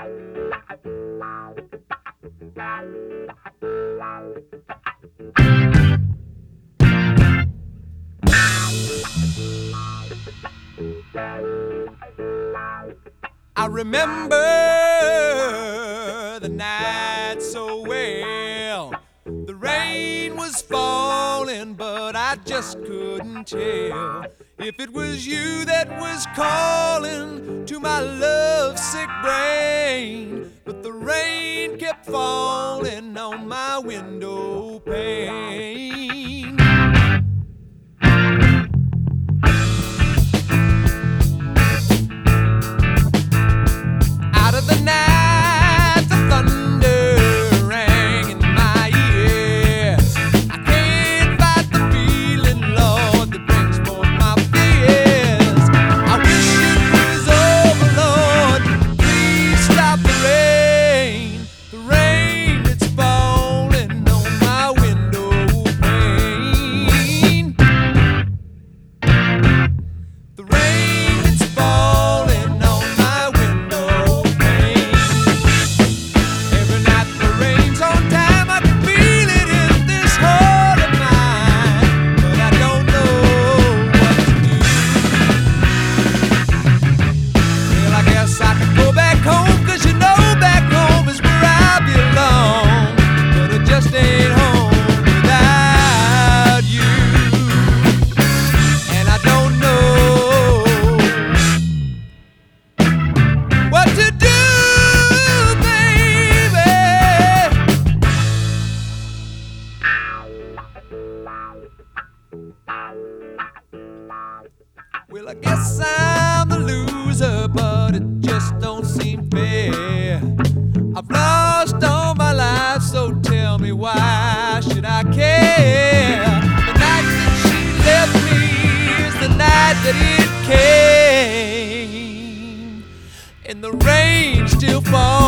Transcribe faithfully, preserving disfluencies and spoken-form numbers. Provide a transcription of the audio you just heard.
I remember the night so well. The rain was falling, but I just couldn't tell if it was you that was calling to my lovesick brain. But the rain kept falling on my window pane. Out of the night, the thunder rang in my ears. I can't fight the feeling, Lord, that brings forth my fears. I wish it was over, Lord. Please stop the rain, the rain that's falling on my window pane. The rain that's falling on my window pane. Every night the rain's on time, I can feel it in this heart of mine, but I don't know what to do. Well, I guess I could go back home, 'cause you know back home is where I belong, but it just ain't home without you. And I don't know what to do, baby. Well, I guess I'm the loser, but it just don't seem fair. I've lost all my life, so tell me, why should I care? The night that she left me is the night that it came, and the rain still falls